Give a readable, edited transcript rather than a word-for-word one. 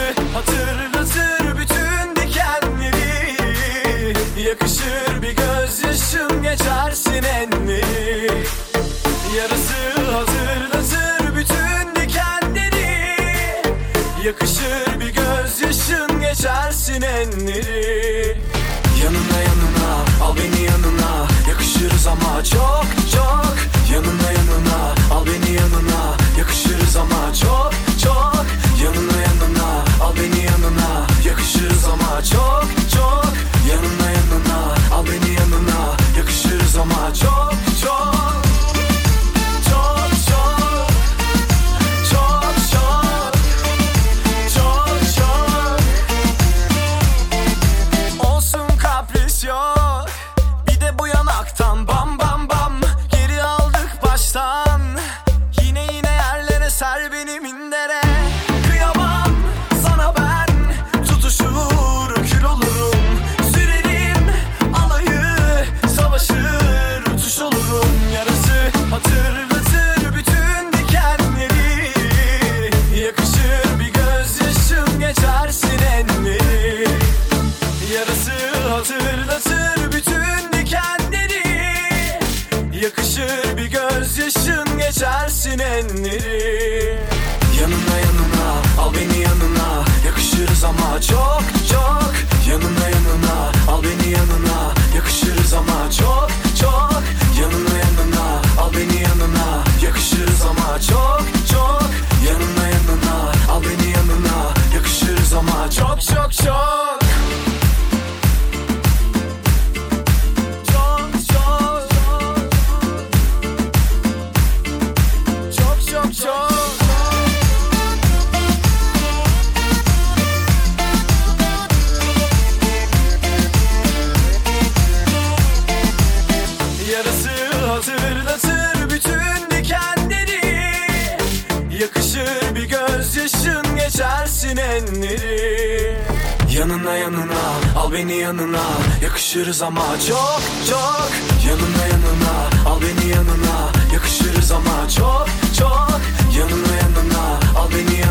hatırlatır bütün dikenleri. Yakışır bir gözyaşın geçersin enleri. Yarası hatırlatır bütün dikenleri. Yakışır bir gözyaşın geçersin enleri. Yanına yanına al beni yanına, yakışırız ama çok çok. Yanına yanına al beni yanına, yakışırız ama çok çok. Yanına yanına al beni yanına, yakışırız ama çok çok. Yanına yanına al beni yanına, yakışırız ama çok çok. Çok çok. Çok çok. Çok çok. Olsun kapris yok, bir de bu yanaktan bam bam bam. Geri aldık baştan, yine yerlere ser beni mindere. Kıyamam sana ben, tutuşur kül olurum. Sürerim alayı, savaşır uçuş olurum. Yarası hatırlatır bütün dikenleri. Yakışır bir gözyaşın geçersin enleri. Yarası hatırlatır bütün dikenleri. Yakışır bir gözyaşın geçersin enleri. Yanına yanına al beni yanına, yakışırız ama çok çok. Yanına yanına al beni yanına, yakışırız ama çok çok. Yanına yanına al beni yanına, yakışırız ama çok çok. Yanına yanına al beni yanına, yakışırız ama çok çok çok. Çok çok. Çok çok çok. Yarası hatırlatır bütün dikenleri. Yakışır bir gözyaşın geçersin enleri. Yanına yanına al beni yanına, yakışırız ama çok çok. Yanına yanına al beni yanına, yakışırız ama çok çok. Yanına yanına al beni